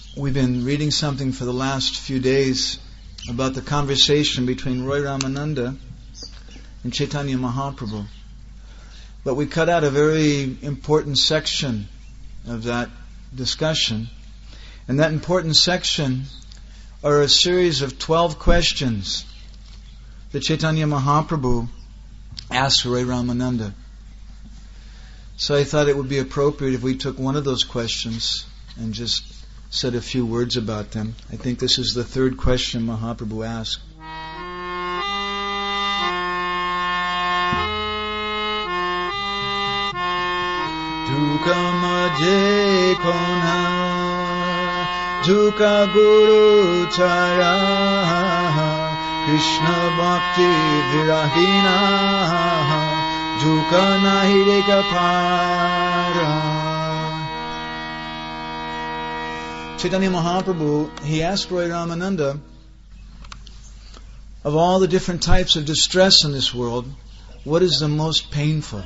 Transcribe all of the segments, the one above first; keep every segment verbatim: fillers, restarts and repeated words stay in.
we've been reading something for the last few days about the conversation between Roy Ramananda and Chaitanya Mahaprabhu. But we cut out a very important section of that discussion. And that important section are a series of twelve questions that Chaitanya Mahaprabhu asked Roy Ramananda. So I thought it would be appropriate if we took one of those questions and just said a few words about them. I think this is the third question Mahaprabhu asked. Duka maje kona, duka guru chara, Krishna bhakti virahina, duka nahi reka para. Chaitanya Mahaprabhu, he asked Roy Ramananda, of all the different types of distress in this world, what is the most painful?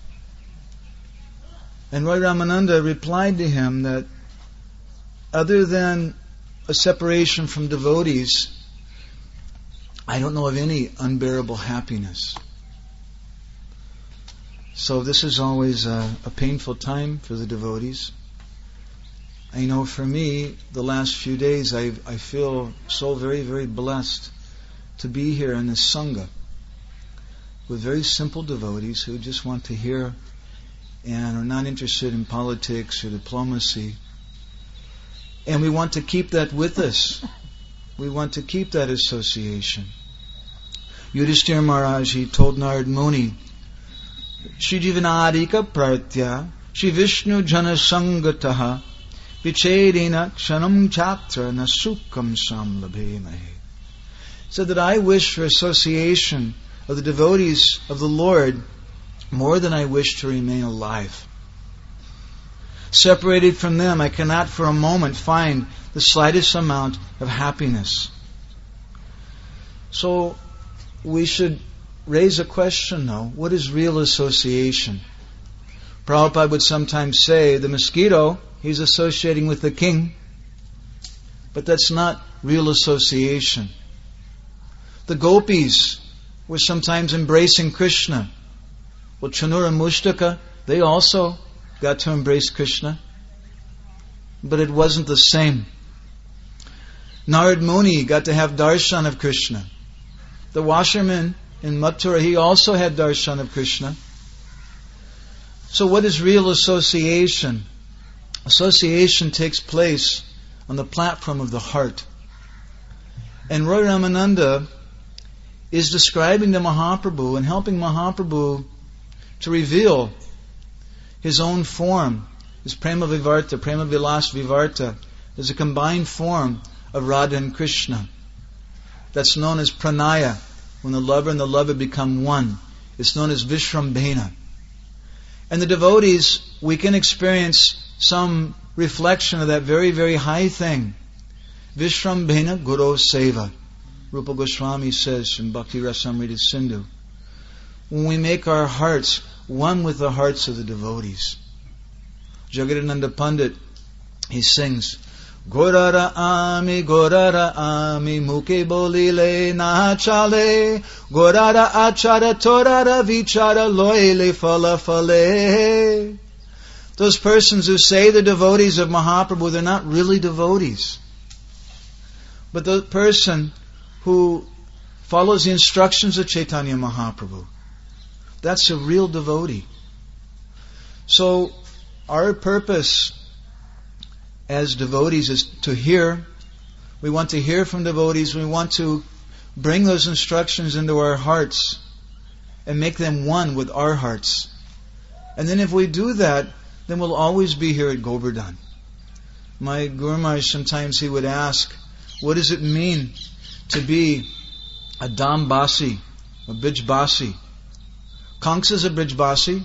And Roy Ramananda replied to him that other than a separation from devotees, I don't know of any unbearable happiness. So this is always a, a painful time for the devotees. I know for me, the last few days, I I feel so very, very blessed to be here in this Sangha with very simple devotees who just want to hear and are not interested in politics or diplomacy. And we want to keep that with us. We want to keep that association. Yudhishthira Maharaj, he told Narad Muni, Shri Jivanadika Pratya, Shri Vishnu Jana Sangataha, Vichedina Kshanam Chatra Nasukam Samlabhemahe. Said that I wish for association of the devotees of the Lord more than I wish to remain alive. Separated from them, I cannot for a moment find the slightest amount of happiness. So, we should raise a question though. What is real association? Prabhupada would sometimes say, the mosquito, he's associating with the king. But that's not real association. The gopis were sometimes embracing Krishna. Well, Chanura and Mushtaka, they also got to embrace Krishna. But it wasn't the same. Narad Muni got to have darshan of Krishna. The washerman in Mathura, he also had darshan of Krishna. So what is real association? Association takes place on the platform of the heart. And Roy Ramananda is describing to Mahaprabhu and helping Mahaprabhu to reveal his own form, his Prema Vivarta, Prema Vilas Vivarta, is a combined form of Radha and Krishna. That's known as Pranaya, when the lover and the lover become one. It's known as Vishrambhena. And the devotees, we can experience some reflection of that very, very high thing. Vishrambhena Guru Seva. Rupa Goswami says in Bhakti Rasamrita Sindhu, when we make our hearts one with the hearts of the devotees. Jagadananda Pandit, he sings, Gorara ami, Gorara ami, muke bolile na chale, Gorara achara torara vichara loile fala fale. Those persons who say they're devotees of Mahaprabhu, they're not really devotees. But the person who follows the instructions of Chaitanya Mahaprabhu, that's a real devotee. So, our purpose as devotees is to hear. We want to hear from devotees. We want to bring those instructions into our hearts and make them one with our hearts. And then if we do that, then we'll always be here at Govardhan. My Guru Maharaj, sometimes he would ask, what does it mean to be a Dambasi, a Brijbasi? Kansa is a Brijbasi.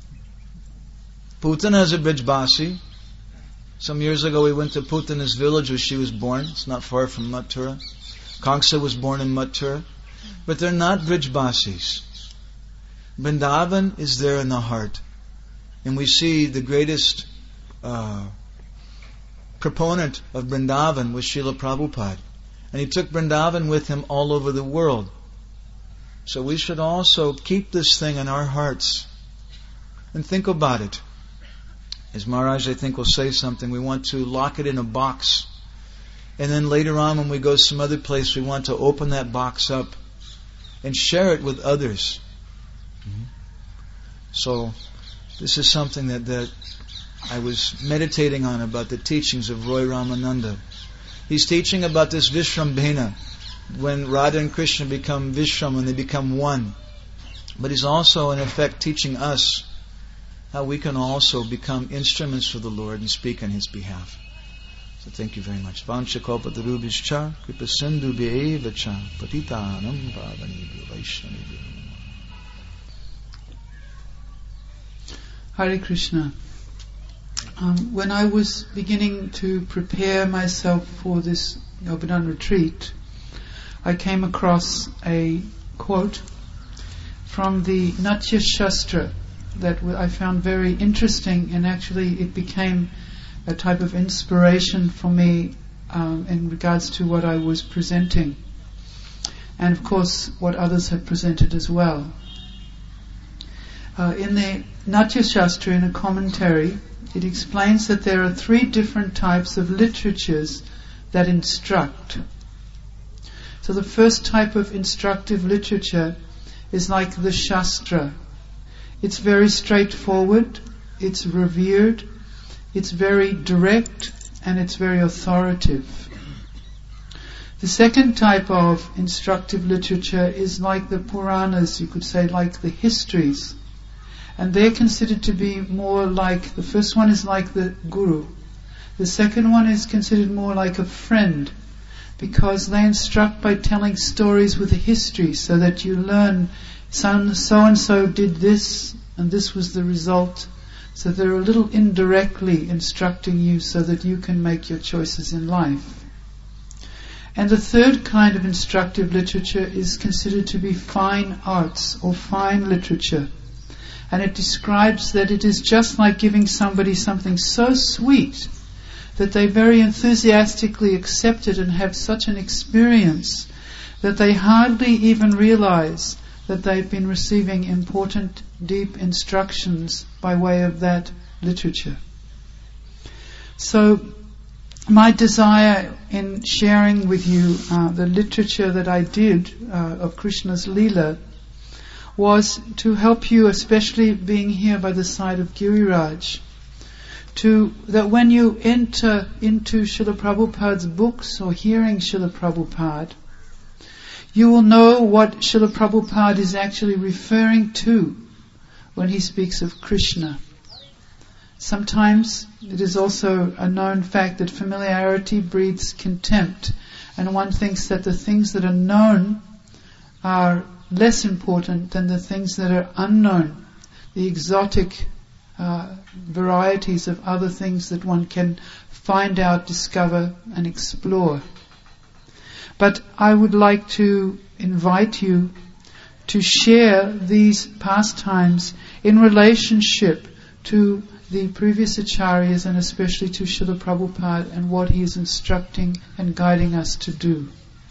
Putana is a Brijbasi. Some years ago we went to Putana's village where she was born. It's not far from Mathura. Kansa was born in Mathura. But they're not Brijbasis. Vrindavan is there in the heart. And we see the greatest uh, proponent of Vrindavan was Srila Prabhupada. And he took Vrindavan with him all over the world. So we should also keep this thing in our hearts and think about it. As Maharaj, I think, will say something, we want to lock it in a box. And then later on, when we go some other place, we want to open that box up and share it with others. Mm-hmm. So, this is something that, that I was meditating on about the teachings of Roy Ramananda. He's teaching about this Vishrambhena, when Radha and Krishna become Vishram, when they become one. But he's also, in effect, teaching us how we can also become instruments for the Lord and speak on His behalf. So thank you very much. Vanchakalpatarubhischa kripasindubhyevacha patitanam pavanebhyo vaishnavebhyo. Hare Krishna. Um, when I was beginning to prepare myself for this Govardhan retreat, I came across a quote from the Natya Shastra that I found very interesting, and actually it became a type of inspiration for me um, in regards to what I was presenting, and of course what others had presented as well. Uh, in the Natya Shastra, in a commentary, it explains that there are three different types of literatures that instruct. So the first type of instructive literature is like the Shastra. It's very straightforward, it's revered, it's very direct, and it's very authoritative. The second type of instructive literature is like the Puranas, you could say like the histories. And they're considered to be more like, the first one is like the Guru. The second one is considered more like a friend, because they instruct by telling stories with a history, so that you learn so-and-so did this, and this was the result. So they're a little indirectly instructing you so that you can make your choices in life. And the third kind of instructive literature is considered to be fine arts or fine literature. And it describes that it is just like giving somebody something so sweet that they very enthusiastically accept it and have such an experience that they hardly even realize that they've been receiving important, deep instructions by way of that literature. So, my desire in sharing with you uh, the literature that I did uh, of Krishna's Leela was to help you, especially being here by the side of Giriraj, to that when you enter into Srila Prabhupada's books or hearing Srila Prabhupada, you will know what Srila Prabhupada is actually referring to when he speaks of Krishna. Sometimes it is also a known fact that familiarity breeds contempt, and one thinks that the things that are known are less important than the things that are unknown, the exotic uh, varieties of other things that one can find out, discover and explore. But I would like to invite you to share these pastimes in relationship to the previous acharyas and especially to Srila Prabhupada and what he is instructing and guiding us to do.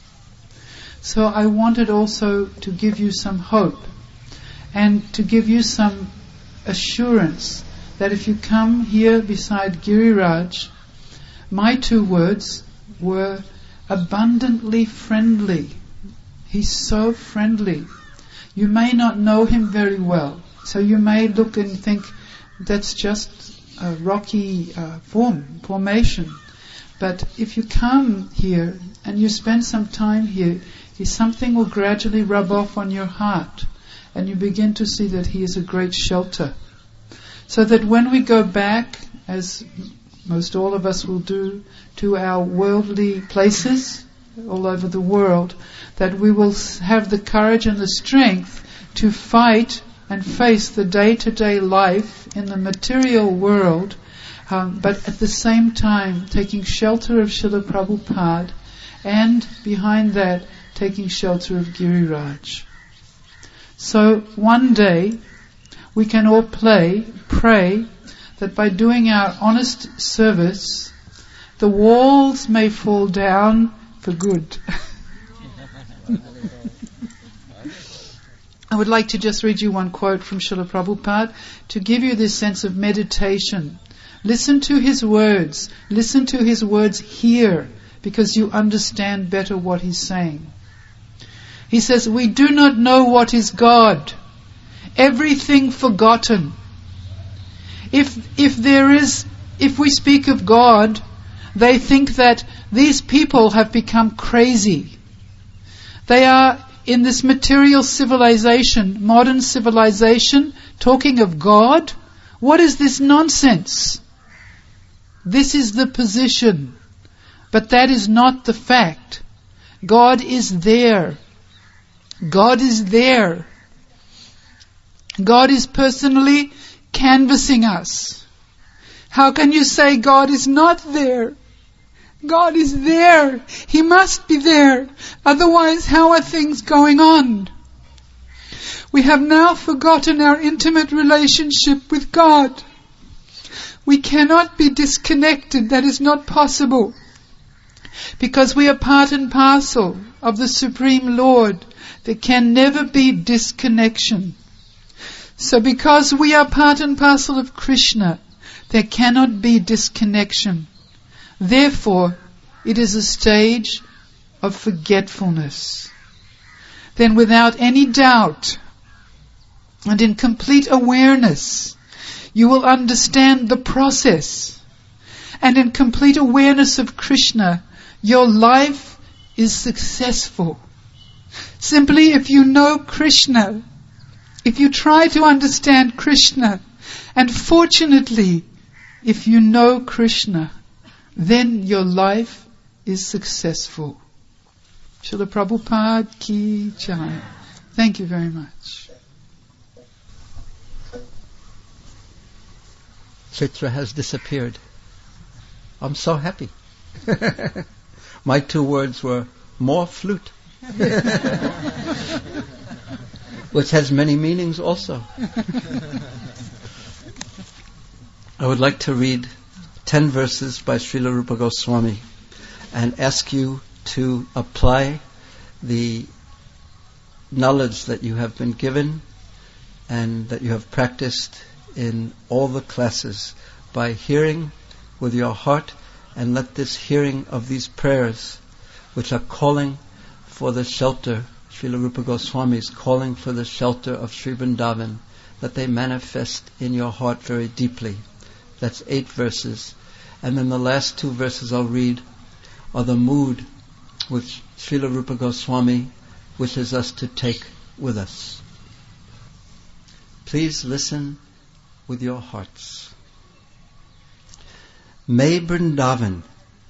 So I wanted also to give you some hope and to give you some assurance that if you come here beside Giriraj, my two words were abundantly friendly. He's so friendly. You may not know him very well, so you may look and think that's just a rocky uh, form, formation. But if you come here and you spend some time here, something will gradually rub off on your heart, and you begin to see that he is a great shelter. So that when we go back, as most all of us will do, to our worldly places all over the world, that we will have the courage and the strength to fight and face the day-to-day life in the material world, um, but at the same time taking shelter of Srila Prabhupada, and behind that taking shelter of Giriraj. So one day we can all play, pray that by doing our honest service, The walls may fall down for good. I would like to just read you one quote from Srila Prabhupada to give you this sense of meditation. Listen to his words. Listen to his words here, because you understand better what he's saying. He says, we do not know what is God. Everything forgotten. If, if there is, if we speak of God, they think that these people have become crazy. They are in this material civilization, modern civilization, talking of God. What is this nonsense? This is the position. But that is not the fact. God is there. God is there. God is personally canvassing us. How can you say God is not there? God is there. He must be there. Otherwise, how are things going on? We have now forgotten our intimate relationship with God. We cannot be disconnected. That is not possible. Because we are part and parcel of the Supreme Lord. There can never be disconnection. So because we are part and parcel of Krishna, there cannot be disconnection. Therefore, it is a stage of forgetfulness. Then without any doubt and in complete awareness, you will understand the process. And in complete awareness of Krishna, your life is successful. Simply if you know Krishna, if you try to understand Krishna, and fortunately, if you know Krishna, then your life is successful. Srila Prabhupada Ki Jai. Thank you very much. Chitra has disappeared. I'm so happy. My two words were more flute. Which has many meanings also. I would like to read ten verses by Srila Rupa Goswami and ask you to apply the knowledge that you have been given and that you have practiced in all the classes by hearing with your heart, and let this hearing of these prayers, which are calling for the shelter, Srila Rupa Goswami is calling for the shelter of Sri Vrindavan, that they manifest in your heart very deeply. That's eight verses. And then the last two verses I'll read are the mood which Srila Rupa Goswami wishes us to take with us. Please listen with your hearts. May Vrindavan,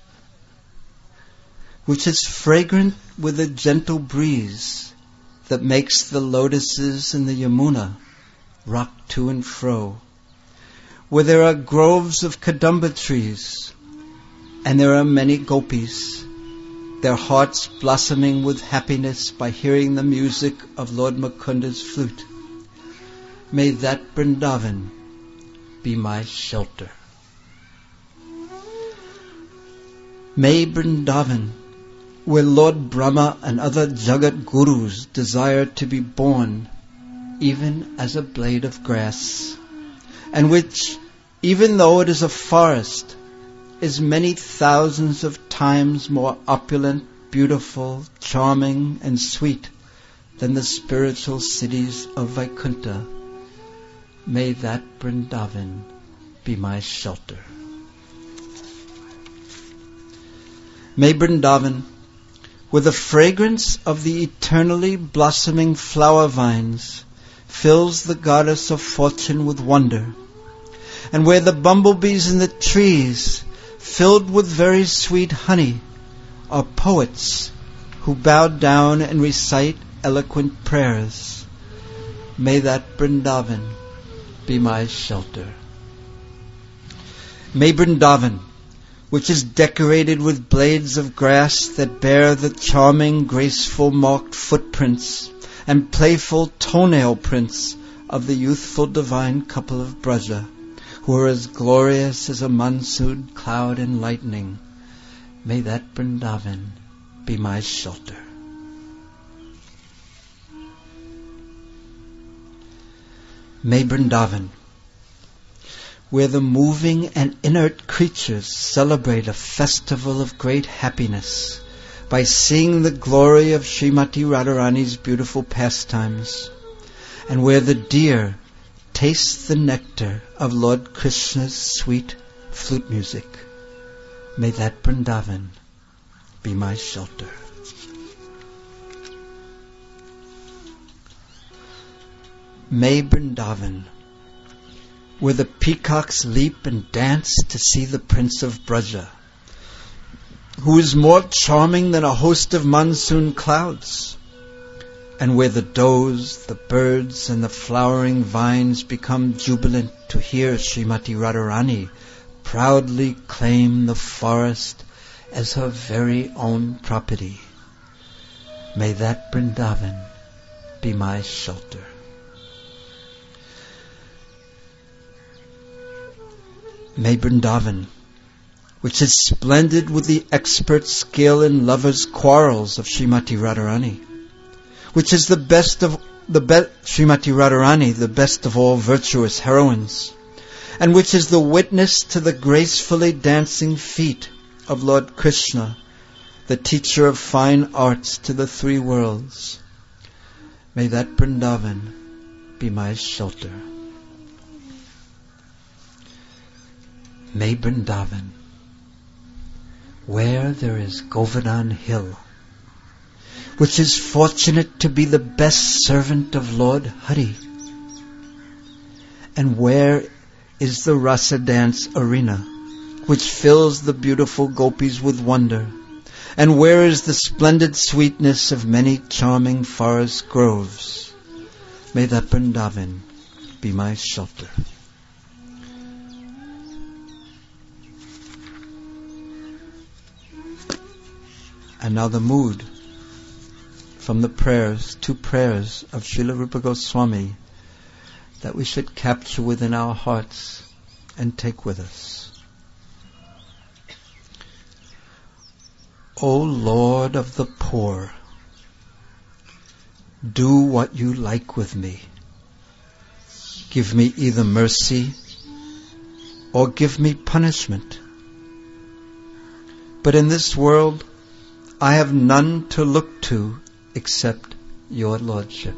which is fragrant with a gentle breeze that makes the lotuses in the Yamuna rock to and fro, where there are groves of Kadamba trees, and there are many gopis, their hearts blossoming with happiness by hearing the music of Lord Mukunda's flute. May that Vrindavan be my shelter. May Vrindavan, where Lord Brahma and other Jagat Gurus desire to be born, even as a blade of grass, and which, even though it is a forest, is many thousands of times more opulent, beautiful, charming, and sweet than the spiritual cities of Vaikuntha. May that Vrindavan be my shelter. May Vrindavan, where the fragrance of the eternally blossoming flower vines fills the goddess of fortune with wonder, and where the bumblebees in the trees, filled with very sweet honey, are poets who bow down and recite eloquent prayers. May that Vrindavan be my shelter. May Vrindavan, which is decorated with blades of grass that bear the charming, graceful marked footprints and playful toenail prints of the youthful divine couple of Braja, who are as glorious as a monsoon cloud and lightning, May that Vrindavan be my shelter. May Vrindavan, where the moving and inert creatures celebrate a festival of great happiness by seeing the glory of Srimati Radharani's beautiful pastimes, and where the deer tastes the nectar of Lord Krishna's sweet flute music, may that Vrindavan be my shelter. May Vrindavan, where the peacocks leap and dance to see the Prince of Braja, who is more charming than a host of monsoon clouds, and where the does, the birds, and the flowering vines become jubilant to hear Srimati Radharani proudly claim the forest as her very own property. May that Vrindavan be my shelter. May Vrindavan, which is splendid with the expert skill in lovers' quarrels of Srimati Radharani, which is the best of the be- Srimati Radharani, the best of all virtuous heroines, and which is the witness to the gracefully dancing feet of Lord Krishna, the teacher of fine arts to the three worlds. May that Vrindavan be my shelter. May Vrindavan, where there is Govardhan Hill, which is fortunate to be the best servant of Lord Hari, and where is the Rasa dance arena, which fills the beautiful gopis with wonder, and where is the splendid sweetness of many charming forest groves. May that Vrindavan be my shelter. And now the mood from the prayers, two prayers of Srila Rupa Goswami that we should capture within our hearts and take with us. O Lord of the poor, do what you like with me. Give me either mercy or give me punishment. But in this world, I have none to look to except your Lordship.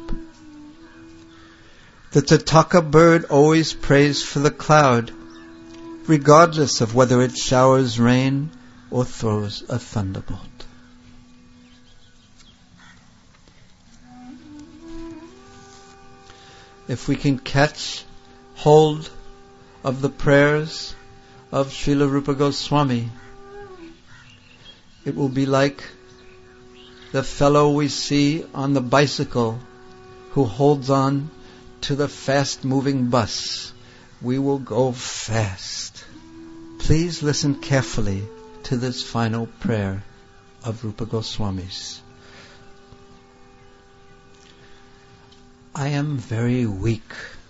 The Tataka bird always prays for the cloud, regardless of whether it showers rain or throws a thunderbolt. If we can catch hold of the prayers of Srila Rupa Goswami, it will be like the fellow we see on the bicycle who holds on to the fast-moving bus. We will go fast. Please listen carefully to this final prayer of Rupa Goswami's. I am very weak.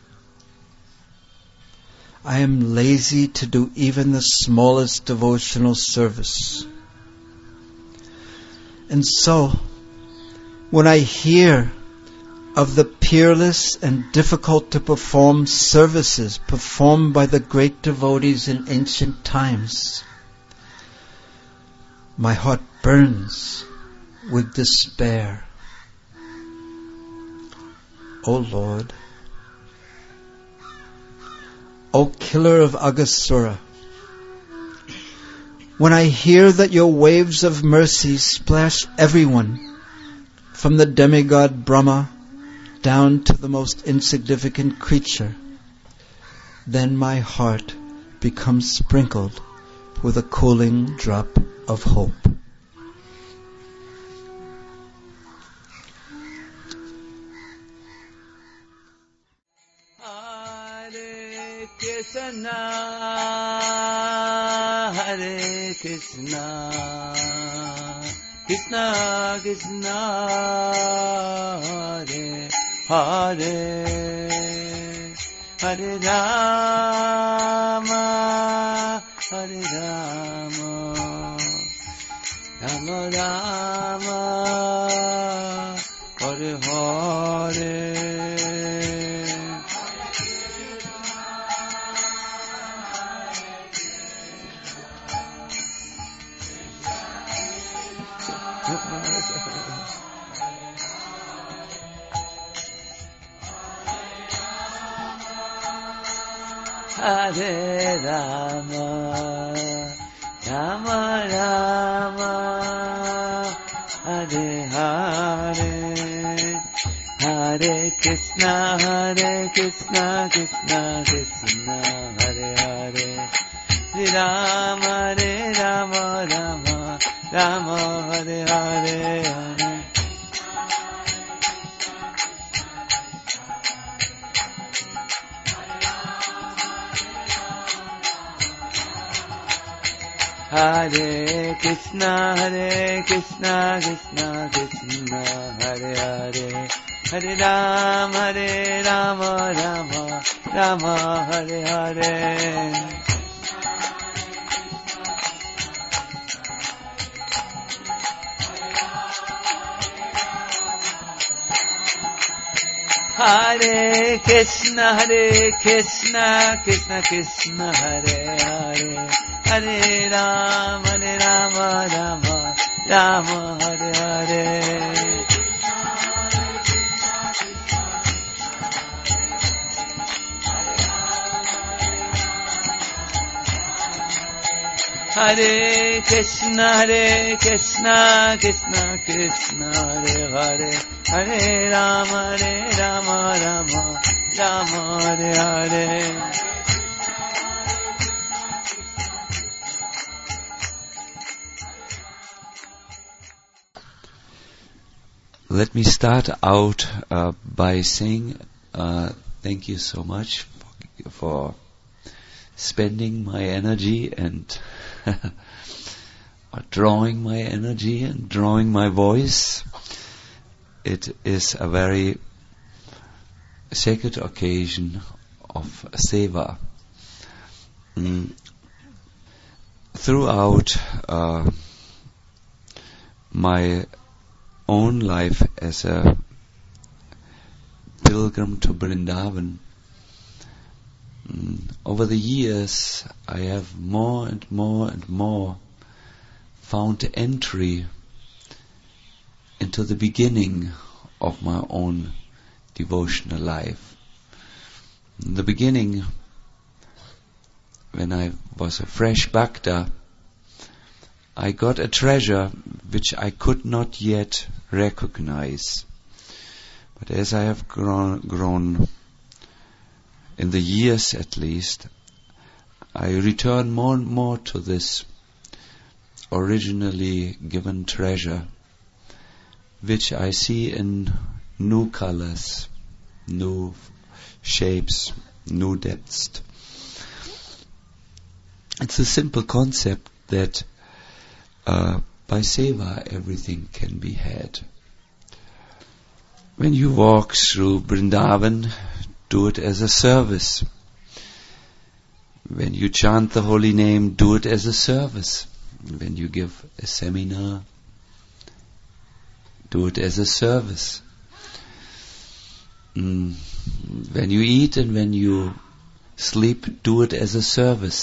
I am lazy to do even the smallest devotional service. And so, when I hear of the peerless and difficult to perform services performed by the great devotees in ancient times, my heart burns with despair. O Lord, O killer of Aghasura, when I hear that your waves of mercy splash everyone, from the demigod Brahma down to the most insignificant creature, then my heart becomes sprinkled with a cooling drop of hope. Hare Krishna, Hare Krishna, Krishna Krishna, Hare Hare, Hare Rama, Hare Rama, Rama, Hare Hare. Hare Rama, Rama Rama, Hare Hare, Hare Krishna, Hare Krishna, Krishna Krishna, Hare Hare, Hare Rama, Hare Rama, Rama Rama, Hare Hare, Hare. Hare Krishna, Hare Krishna, Krishna Krishna, Hare Hare, Hare Rama, Hare Rama, Rama Rama, Hare Hare. Hare Krishna, Hare Krishna, Krishna Krishna, Hare Hare, Hare Rama, Hare Rama, Rama Rama, Hare Hare. Hare Krishna, Hare Krishna, Krishna Krishna, Hare Hare, Hare Rama, Hare Rama, Rama Rama, Hare Hare. Let me start out uh, by saying uh, thank you so much for, for spending my energy and drawing my energy and drawing my voice. It is a very sacred occasion of seva. Mm. Throughout uh, my own life as a pilgrim to Vrindavan, mm, over the years I have more and more and more found entry into the beginning of my own devotional life. In the beginning, when I was a fresh bhakta, I got a treasure which I could not yet recognize. But as I have grown, grown in the years at least, I return more and more to this originally given treasure, which I see in new colors, new shapes, new depths. It's a simple concept that Uh, by seva everything can be had. When you walk through Vrindavan, do it as a service. When you chant the holy name, do it as a service. When you give a seminar, do it as a service. Mm. When you eat and when you sleep, do it as a service.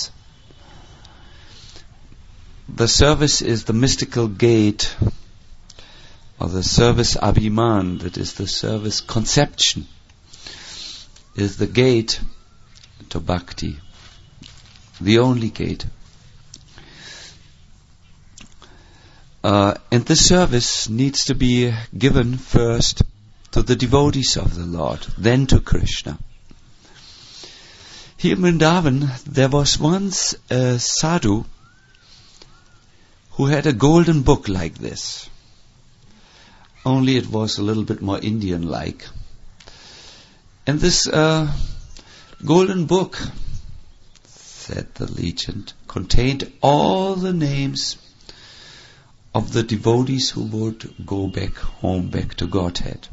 The service is the mystical gate, or the service abhiman, that is the service conception, is the gate to bhakti, the only gate. Uh, and this service needs to be given first to the devotees of the Lord, then to Krishna. Here in Vrindavan, there was once a sadhu who had a golden book like this. Only it was a little bit more Indian-like. And this uh, golden book, said the legend, contained all the names of the devotees who would go back home, back to Godhead,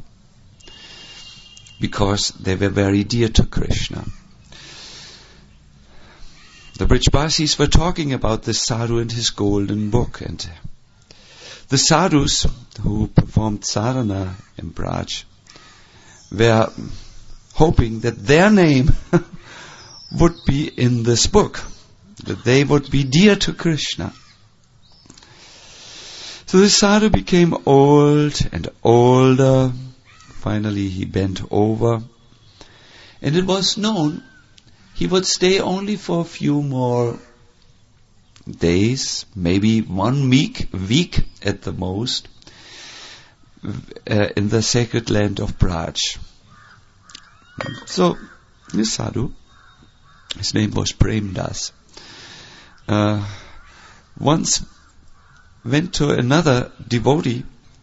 because they were very dear to Krishna. The Brijbasis were talking about this sadhu and his golden book, and The sadhus who performed sadhana in Braj were hoping that their name would be in this book, that they would be dear to Krishna. So the sadhu became old and older. Finally he bent over, and it was known he would stay only for a few more days, maybe one week, week at the most, uh, in the sacred land of Braj. So this sadhu, his name was Premdas, uh, once went to another devotee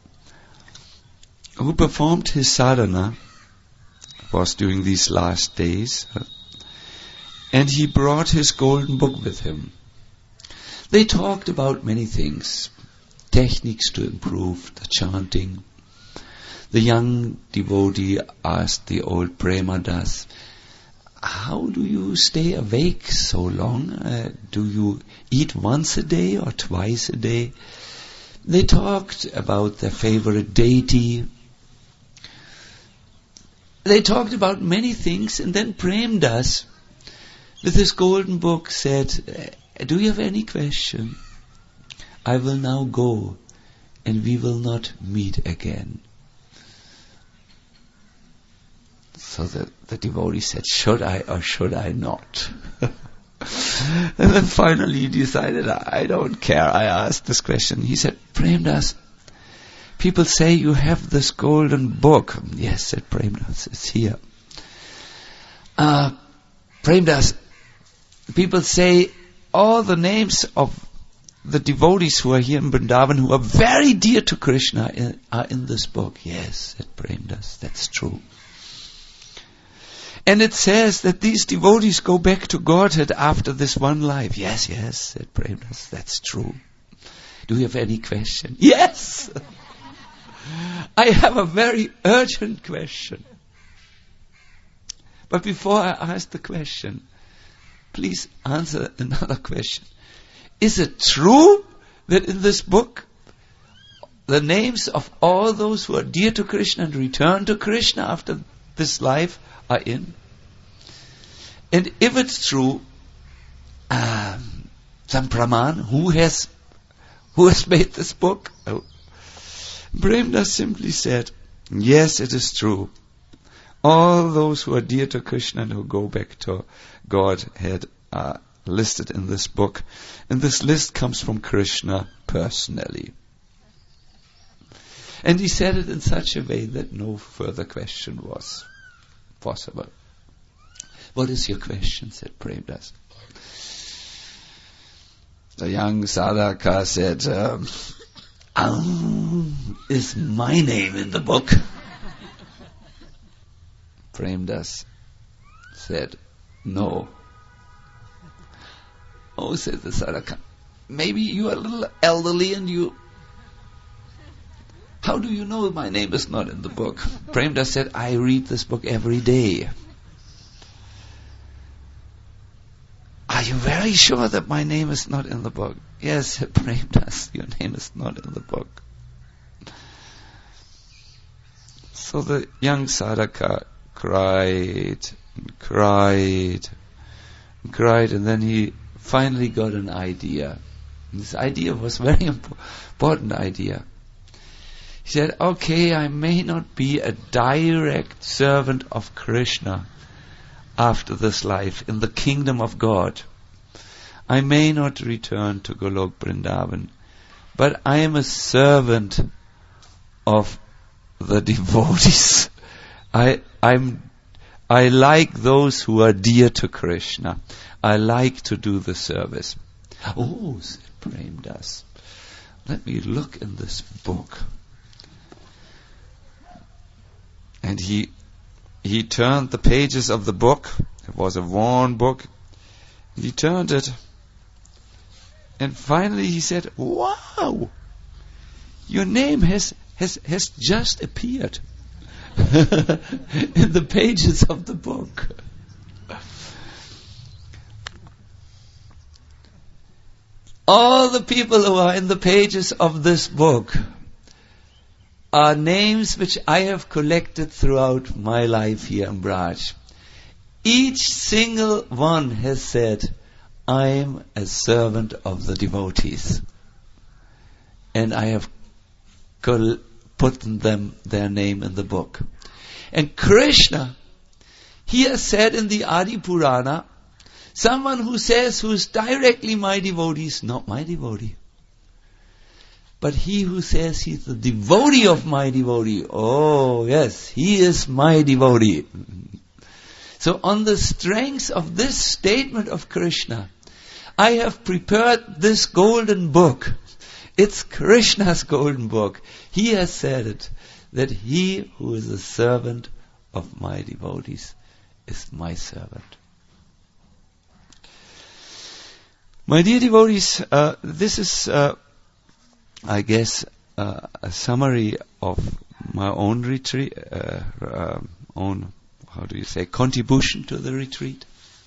who performed his sadhana, was during these last days, and he brought his golden book with him. They talked about many things, techniques to improve the chanting. The young devotee asked the old Premadas, how do you stay awake so long? Uh, do you eat once a day or twice a day? They talked about their favorite deity. They talked about many things, and then Premdas, with his golden book, said, do you have any question? I will now go, and we will not meet again. So the, the devotee said, should I or should I not? And then finally he decided, I don't care. I asked this question. He said, Premdas, people say you have this golden book. Yes, said Premdas, it's here. Uh, Premdas, people say all the names of the devotees who are here in Vrindavan, who are very dear to Krishna, in, are in this book. Yes, said Premdas, that's true. And it says that these devotees go back to Godhead after this one life. Yes, yes, said Premdas, that's true. Do you have any question? Yes! I have a very urgent question. But before I ask the question, please answer another question. Is it true that in this book, the names of all those who are dear to Krishna and return to Krishna after this life are in? And if it's true, um, some Brahman, who has who has made this book? Oh. Premdas simply said, yes, it is true. All those who are dear to Krishna and who go back to Godhead are listed in this book. And this list comes from Krishna personally. And he said it in such a way that no further question was possible. What is your question? Said Premdas. The young sadhaka said, um, um, is my name in the book? Premdas said, no. Oh, said the sadhaka, maybe you are a little elderly and you... How do you know my name is not in the book? Premdas said, I read this book every day. Are you very sure that my name is not in the book? Yes, said Premdas, your name is not in the book. So the young sadhaka cried, and cried, and cried, and then he finally got an idea. And this idea was a very important idea. He said, okay, I may not be a direct servant of Krishna after this life in the kingdom of God. I may not return to Golok Vrindavan, but I am a servant of the devotees. I, I'm, I like those who are dear to Krishna. I like to do the service. Oh, said Premdas, let me look in this book. And he he turned the pages of the book. It was a worn book. He turned it. And finally he said, wow, your name has, has, has just appeared in the pages of the book. All the people who are in the pages of this book are names which I have collected throughout my life here in Braj. Each single one has said, I am a servant of the devotees. And I have col- put them their name in the book. And Krishna, he has said in the Adi Purana, someone who says who is directly my devotee is not my devotee. But he who says he's the devotee of my devotee, oh yes, he is my devotee. So on the strength of this statement of Krishna, I have prepared this golden book. It's Krishna's golden book. He has said it, that he who is a servant of my devotees is my servant. My dear devotees, uh, this is, uh, I guess, uh, a summary of my own retreat, uh, uh, own, how do you say, contribution to the retreat.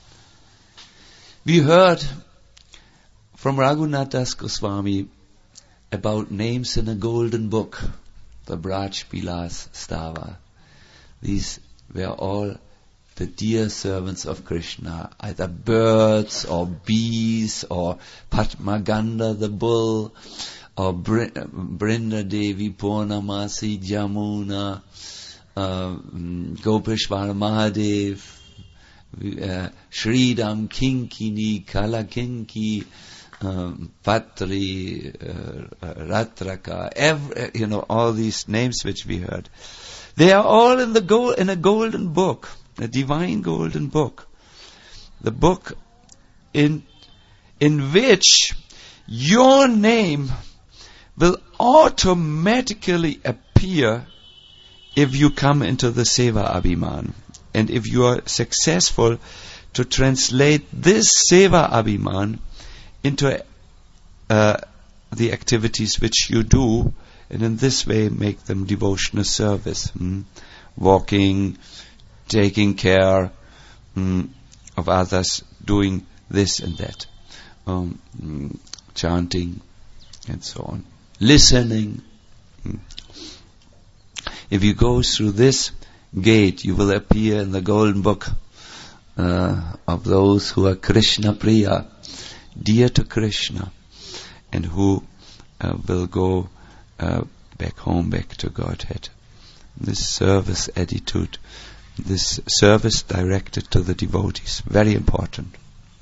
We heard from Raghunath Das Goswami about names in a golden book, the Braj Bilas Stava. These were all the dear servants of Krishna, either birds or bees or Padmaganda the bull or Br- Brinda Devi, Purnamasi, Jamuna, uh, Gopeshwar Mahadev, uh, Shridam Kinkini, Kalakinki, um, Patri, uh, Ratraka, every, you know, all these names which we heard. They are all in the gold, in a golden book, a divine golden book. The book in, in which your name will automatically appear if you come into the Seva Abhiman. And if you are successful to translate this Seva Abhiman into uh, the activities which you do, and in this way make them devotional service. Hmm? Walking, taking care hmm, of others, doing this and that. Um, mm, chanting, and so on. Listening. Hmm. If you go through this gate, you will appear in the golden book uh, of those who are Krishna Priya, dear to Krishna, and who uh, will go uh, back home, back to Godhead. This service attitude, this service directed to the devotees, very important.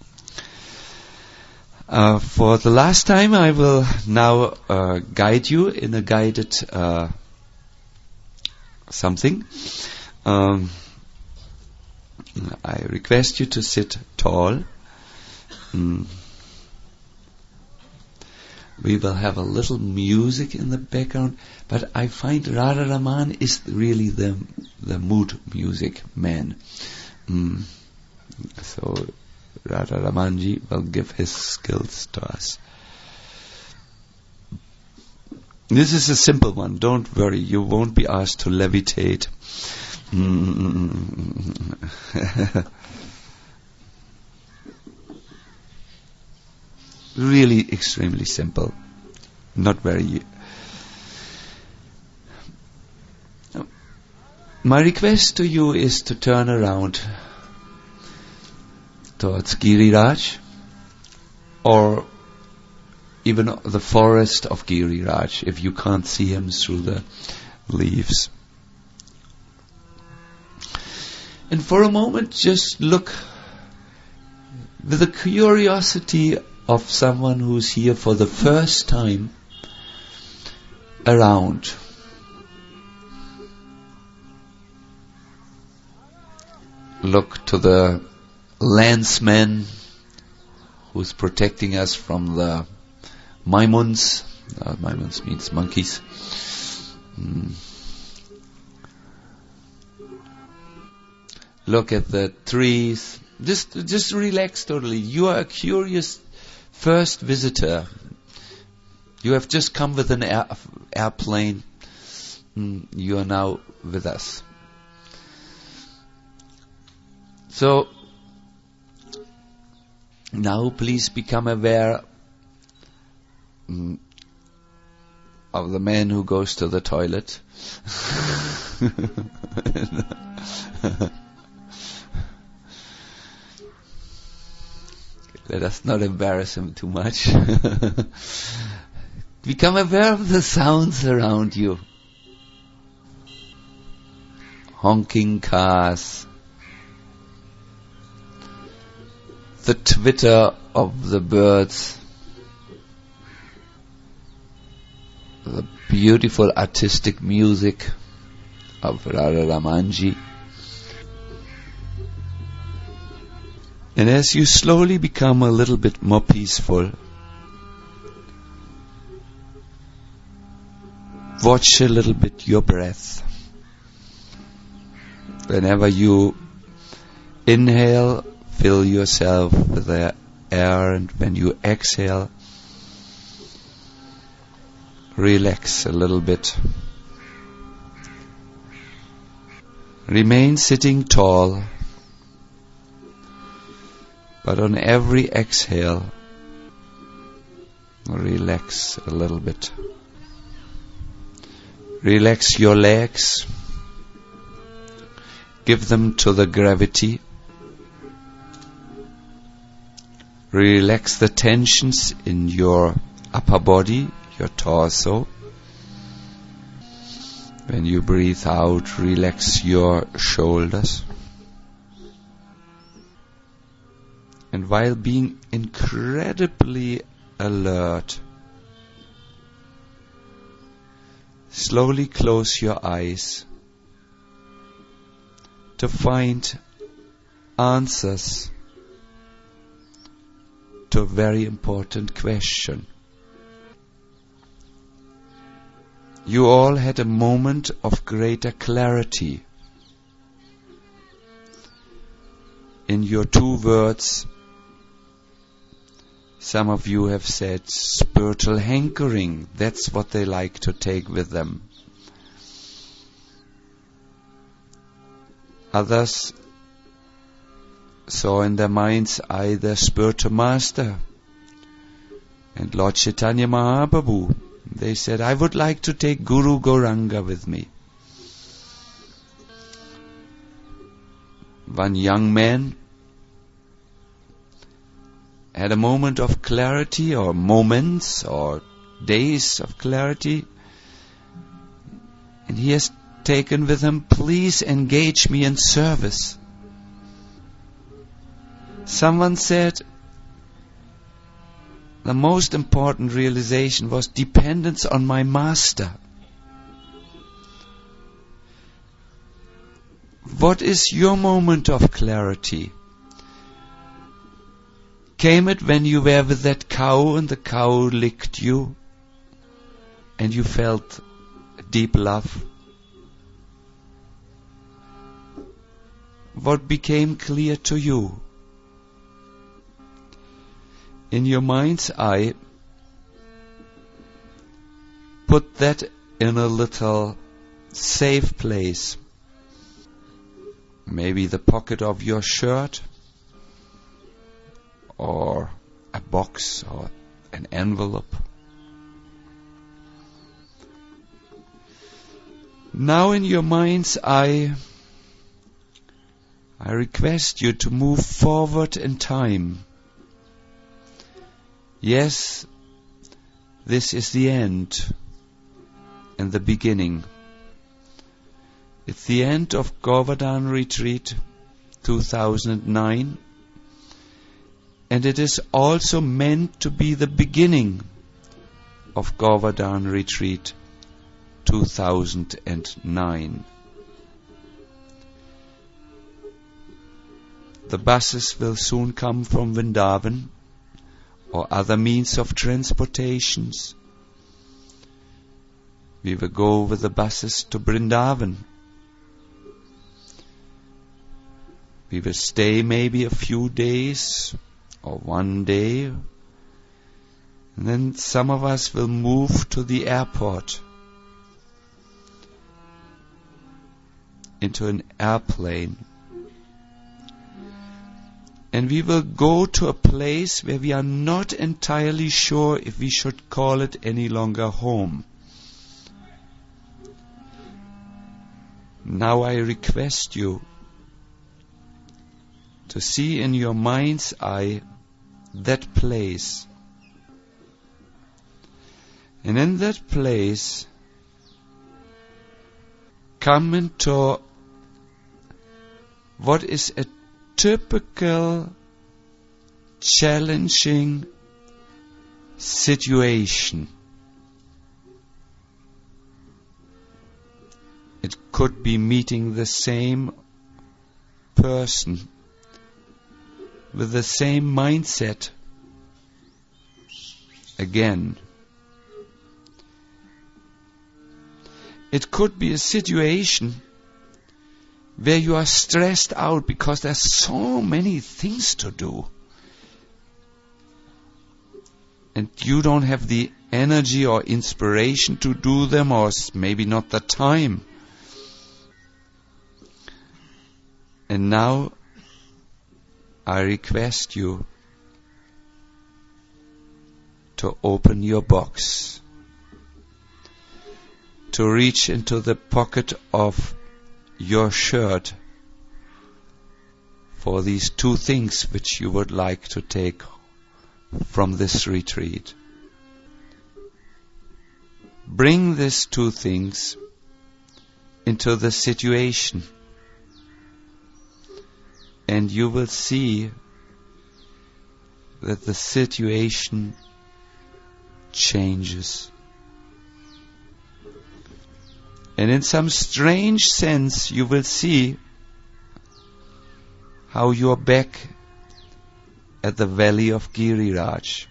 Uh, for the last time, I will now uh, guide you in a guided uh, something. Um, I request you to sit tall. Mm. We will have a little music in the background, but I find Radha Raman is really the the mood music man. Mm. So Radha Ramanji will give his skills to us. This is a simple one. Don't worry, you won't be asked to levitate. Mm. Really extremely simple. Not very... My request to you is to turn around towards Giriraj, or even the forest of Giriraj, if you can't see him through the leaves. And for a moment, just look with the curiosity of someone who's here for the first time around. Look to the landsman who's protecting us from the Maimuns. Uh, Maimuns means monkeys. Mm. Look at the trees. Just, just relax totally. You are a curious first visitor. You have just come with an air, airplane. Mm, you are now with us. So, now please become aware mm, of the man who goes to the toilet. Let us not embarrass him too much. Become aware of the sounds around you. Honking cars, the twitter of the birds, the beautiful artistic music of Radha Ramanji. And as you slowly become a little bit more peaceful, watch a little bit your breath. Whenever you inhale, fill yourself with the air, and when you exhale, relax a little bit. Remain sitting tall, but on every exhale, relax a little bit. Relax your legs. Give them to the gravity. Relax the tensions in your upper body, your torso. When you breathe out, relax your shoulders. And while being incredibly alert, slowly close your eyes to find answers to a very important question. You all had a moment of greater clarity in your two words. Some of you have said spiritual hankering. That's what they like to take with them. Others saw in their mind's eye their spiritual master and Lord Chaitanya Mahaprabhu. They said, I would like to take Guru Gauranga with me. One young man had a moment of clarity, or moments or days of clarity, and he has taken with him, please engage me in service. Someone said the most important realization was dependence on my master. What is your moment of clarity? Came it when you were with that cow and the cow licked you and you felt deep love? What became clear to you? In your mind's eye, put that in a little safe place. Maybe the pocket of your shirt, or a box, or an envelope. Now in your mind's eye, I request you to move forward in time. Yes, this is the end and the beginning. It's the end of Govardhan Retreat two thousand nine, and it is also meant to be the beginning of Govardhan Retreat two thousand nine. The buses will soon come from Vrindavan or other means of transportations. We will go with the buses to Vrindavan. We will stay maybe a few days or one day, and then some of us will move to the airport, into an airplane. And we will go to a place where we are not entirely sure if we should call it any longer home. Now I request you to see in your mind's eye that place. And in that place, come into what is a typical challenging situation. It could be meeting the same person with the same mindset again. It could be a situation where you are stressed out because there's so many things to do. And you don't have the energy or inspiration to do them, or maybe not the time. And now I request you to open your box, to reach into the pocket of your shirt for these two things which you would like to take from this retreat. Bring these two things into the situation, and you will see that the situation changes. And in some strange sense, you will see how you are back at the valley of Giriraj.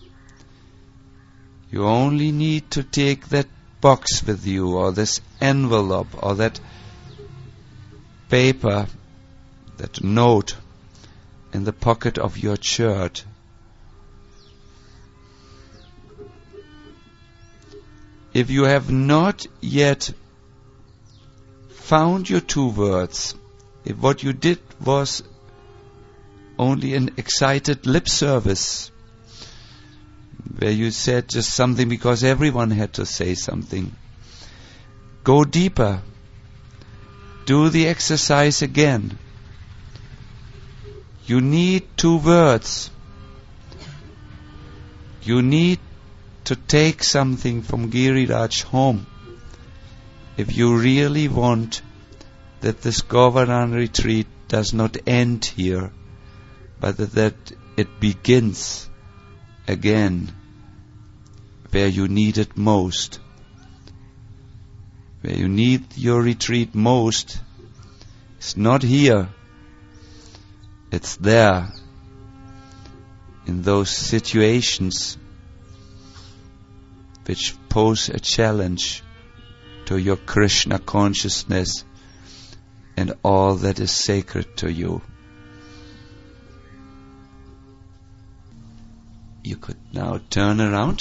You only need to take that box with you, or this envelope, or that paper, that note in the pocket of your shirt. If you have not yet found your two words, if what you did was only an excited lip service, where you said just something because everyone had to say something, go deeper. Do the exercise again. You need two words. You need to take something from Giriraj home if you really want that this Govardhan retreat does not end here, but that, that it begins again where you need it most. Where you need your retreat most, it's not here, it's there, in those situations which pose a challenge to your Krishna consciousness and all that is sacred to you. You could now turn around.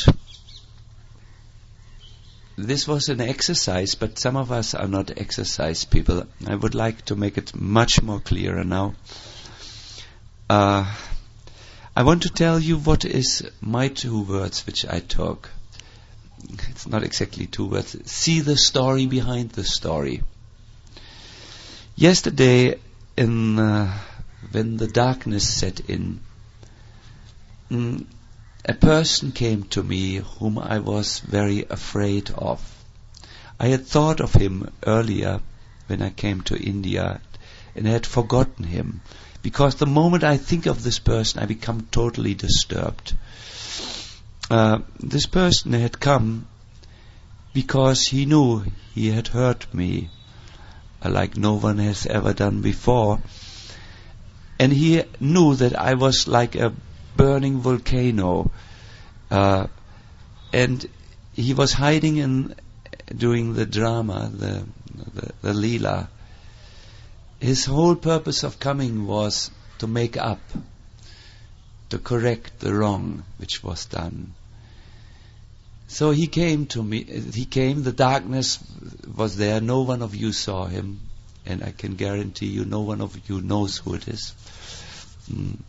This was an exercise, but some of us are not exercise people. I would like to make it much more clearer now. Uh, I want to tell you what is my two words which I took. It's not exactly two words. See the story behind the story. Yesterday, in uh, when the darkness set in, mm, a person came to me whom I was very afraid of. I had thought of him earlier when I came to India, and I had forgotten him, because the moment I think of this person, I become totally disturbed. Uh, this person had come because he knew he had hurt me uh, like no one has ever done before, and he knew that I was like a burning volcano, uh, and he was hiding in doing the drama, the, the the Leela. His whole purpose of coming was to make up, to correct the wrong which was done. So he came to me, he came, the darkness was there, no one of you saw him, and I can guarantee you no one of you knows who it is. Mm.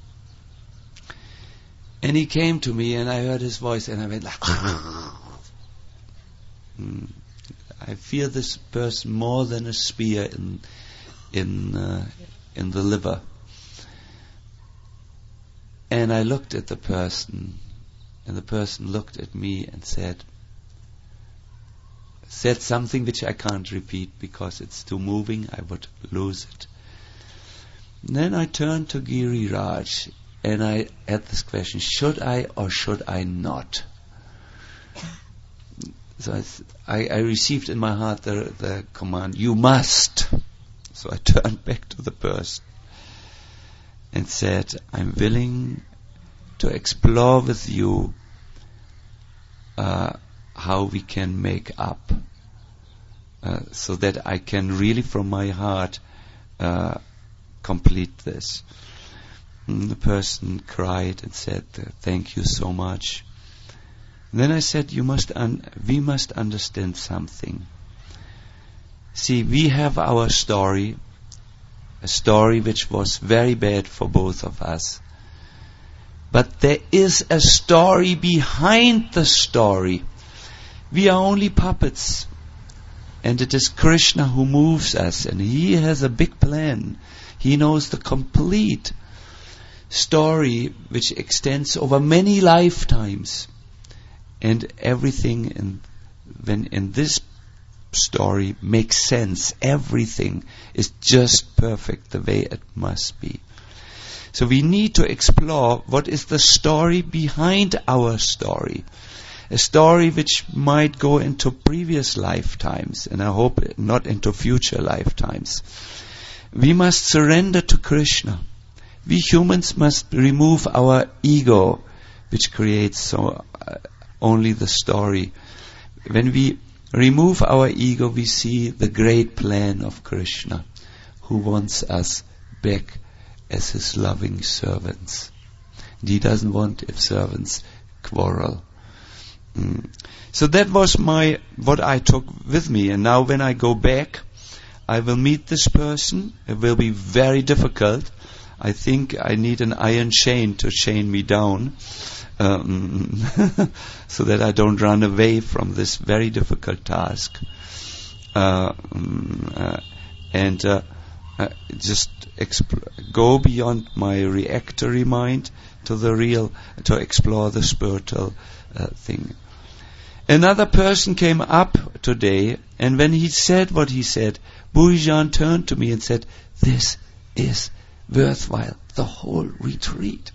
And he came to me, and I heard his voice, and I went like, mm. I feel this person more than a spear in in uh, in the liver. And I looked at the person, and the person looked at me and said, said something which I can't repeat because it's too moving, I would lose it. And then I turned to Giriraj, and I had this question, should I or should I not? So I, th- I, I received in my heart the, the command, you must. So I turned back to the person and said, I'm willing to explore with you uh, how we can make up, uh, so that I can really from my heart uh, complete this. And the person cried and said, thank you so much. And then I said, you must un- we must understand something. See, we have our story, a story which was very bad for both of us. But there is a story behind the story. We are only puppets. And it is Krishna who moves us. And He has a big plan. He knows the complete story which extends over many lifetimes. And everything in, when in this story makes sense. Everything is just perfect the way it must be. So we need to explore what is the story behind our story. A story which might go into previous lifetimes, and I hope not into future lifetimes. We must surrender to Krishna. We humans must remove our ego, which creates so uh, only the story. When we remove our ego, we see the great plan of Krishna, who wants us back as His loving servants. And He doesn't want if servants quarrel. Mm. So that was my what I took with me. And now when I go back, I will meet this person. It will be very difficult. I think I need an iron chain to chain me down, um, so that I don't run away from this very difficult task. Uh, um, uh, and uh, uh, just exp- go beyond my reactory mind to the real, to explore the spiritual uh, thing. Another person came up today, and when he said what he said, Bhujan turned to me and said, this is worthwhile, the whole retreat.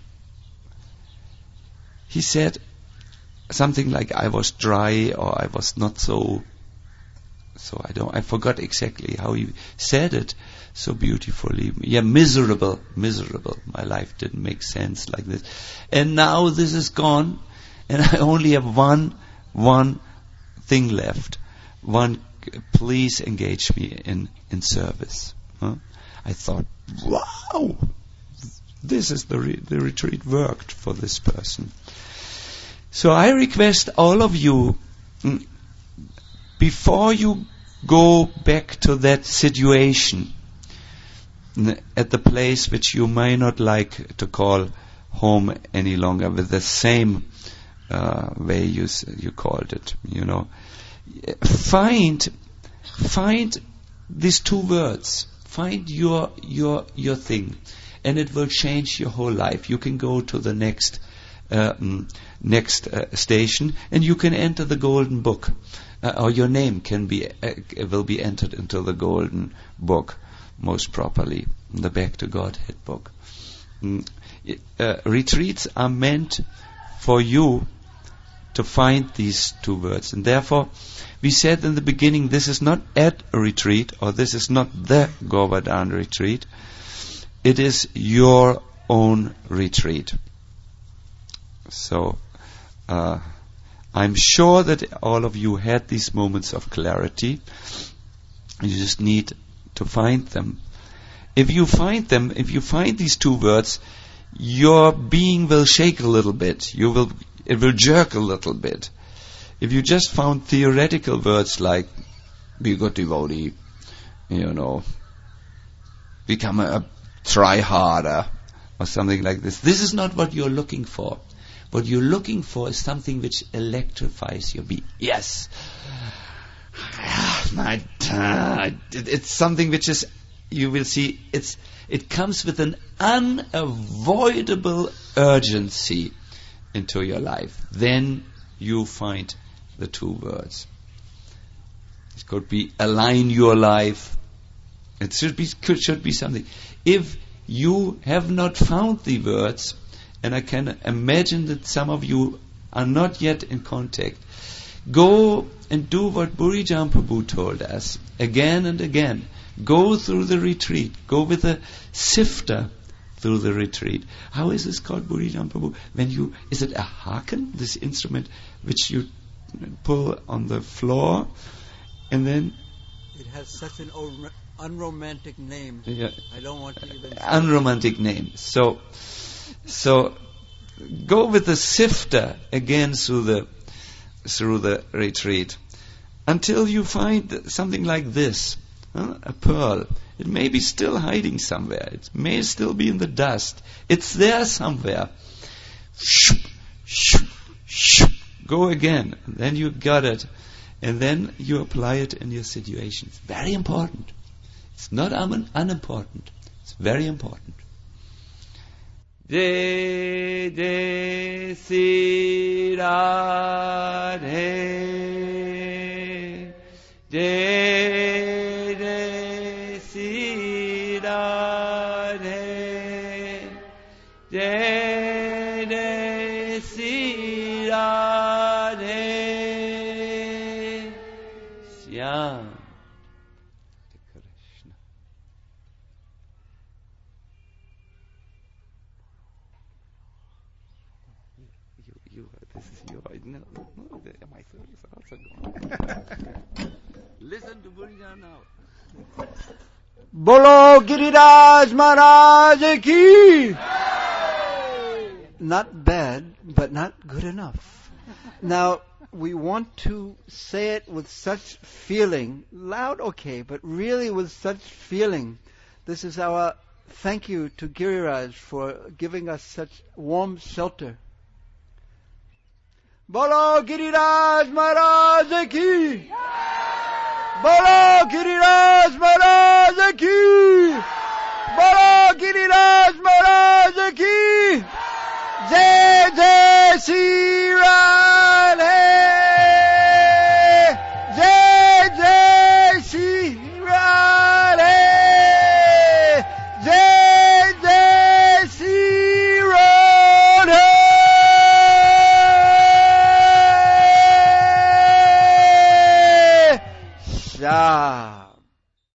He said something like I was dry or I was not so, so I don't, I forgot exactly how he said it so beautifully. Yeah, miserable, miserable. My life didn't make sense like this. And now this is gone, and I only have one, one thing left. One, please engage me in, in service. Huh? I thought, wow, this is the re- the retreat worked for this person. So I request all of you, mm, before you go back to that situation, n- at the place which you may not like to call home any longer, with the same uh, way you s- you called it, you know, find find these two words. Find your your your thing, and it will change your whole life. You can go to the next uh, mm, next uh, station, and you can enter the golden book, uh, or your name can be uh, will be entered into the golden book, most properly, the Back to Godhead book. Mm, uh, retreats are meant for you to find these two words, and therefore we said in the beginning, this is not at a retreat, or this is not the Govardhan retreat. It is your own retreat. So, uh, I'm sure that all of you had these moments of clarity. You just need to find them. If you find them, if you find these two words, your being will shake a little bit. You will, it will jerk a little bit. If you just found theoretical words like be a good devotee, you know, become a, a try harder, or something like this. This is not what you're looking for. What you're looking for is something which electrifies your being. Yes. My, uh, it's something which is, you will see, it's it comes with an unavoidable urgency into your life. Then you find the two words. It could be align your life. It should be could, should be something. If you have not found the words, and I can imagine that some of you are not yet in contact, go and do what Burijan Prabhu told us again and again. Go through the retreat. Go with a sifter through the retreat. How is this called, Burijan Prabhu? When you, is it a haken, this instrument which you pull on the floor, and then it has such an un- unromantic name. Yeah, I don't want to even. Unromantic name. So, so go with the sifter again through the through the retreat until you find something like this. Huh? A pearl. It may be still hiding somewhere. It may still be in the dust. It's there somewhere. Go again. And then you got it. And then you apply it in your situation. It's very important. It's not un- unimportant. It's very important. Jai Jai Sri Radhe Jai Jai Sri Radhe Jai Jai Sri Radhe Shyam Krishna. You, you, this is your, no, no, my third is also gone. Listen to Burijan now. Bolo Giriraj Maharaj ki! Not bad, but not good enough. Now, we want to say it with such feeling. Loud, okay, but really with such feeling. This is our thank you to Giriraj for giving us such warm shelter. Bolo Giriraj Maharaj ki! Bolo Giriraj Maharaj ki! Bolo Giriraj Maharaj ki! Jai Jai Sri Radhe! Jai Jai Sri Radhe! Jai Jai Sri Radhe! Shah.